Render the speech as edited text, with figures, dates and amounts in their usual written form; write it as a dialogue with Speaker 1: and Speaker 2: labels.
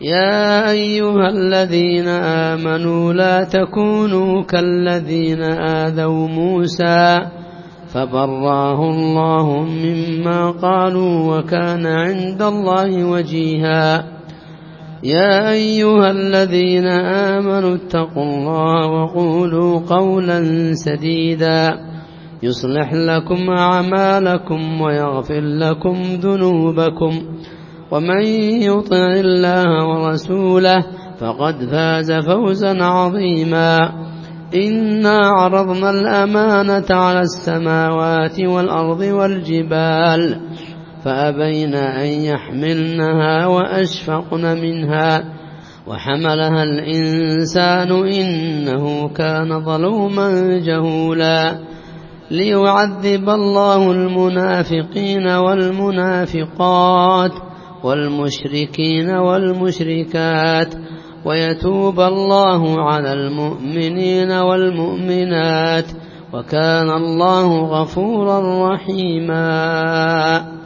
Speaker 1: يا أيها الذين آمنوا لا تكونوا كالذين آذوا موسى فبرأه الله مما قالوا وكان عند الله وجيها. يا أيها الذين آمنوا اتقوا الله وقولوا قولا سديدا يصلح لكم أعمالكم ويغفر لكم ذنوبكم ومن يطع الله ورسوله فقد فاز فوزا عظيما. إنا عرضنا الأمانة على السماوات والأرض والجبال فأبين أن يحملنها وأشفقن منها وحملها الإنسان إنه كان ظلوما جهولا. ليعذب الله المنافقين والمنافقات والمشركين والمشركات ويتوب الله على المؤمنين والمؤمنات وكان الله غفورا رحيما.